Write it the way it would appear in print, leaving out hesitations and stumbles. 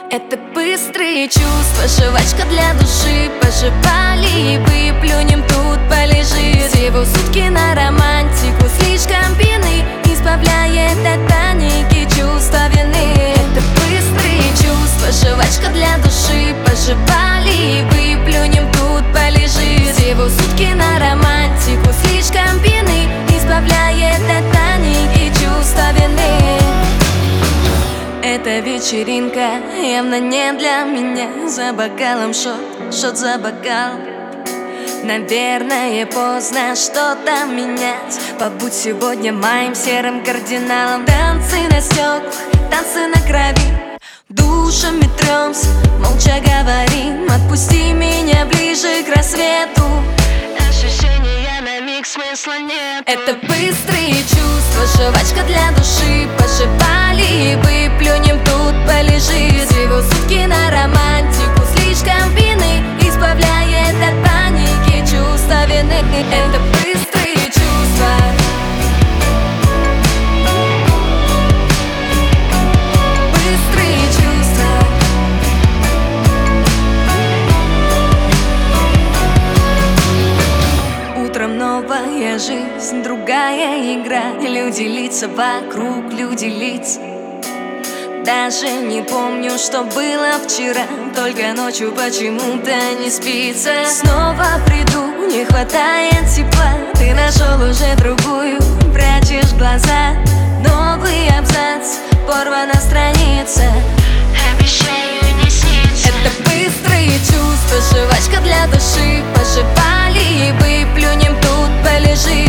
Это быстрые чувства, жвачка для души. Пожевали и выплюнем, тут полежит. Всего сутки на романтику, слишком пьяны, избавляет от паники чувство вины. Это быстрые чувства, жвачка для души. Пожевали и выплюнем, тут полежит. Всего сутки на романтику, слишком пьяны, избавляет от паники чувство вины. Эта вечеринка явно не для меня. За бокалом шот за бокалом. Наверное, поздно что-то менять. Побудь сегодня моим серым кардиналом. Танцы на стеклах, танцы на крови. Душами трёмся, молча говорим. Отпусти меня ближе к рассвету. Ощущения на миг, смысла нет. Это быстрые чувства, жвачка для души. Пожевали и выплюнем, тут полежит. Всего сутки на романтику, слишком пьяны, избавляет от паники чувство вины. Это быстрые чувства. Быстрые чувства. Утром новая жизнь, другая игра. Люди, лица вокруг, люди, лица. Даже не помню, что было вчера. Только ночью почему-то не спится. Снова приду, не хватает тепла. Ты нашел уже другую, прячешь глаза. Новый абзац, порвана страница. Обещаю не снится. Это быстрые чувства, жвачка для души. Пожевали и выплюнем, тут полежит.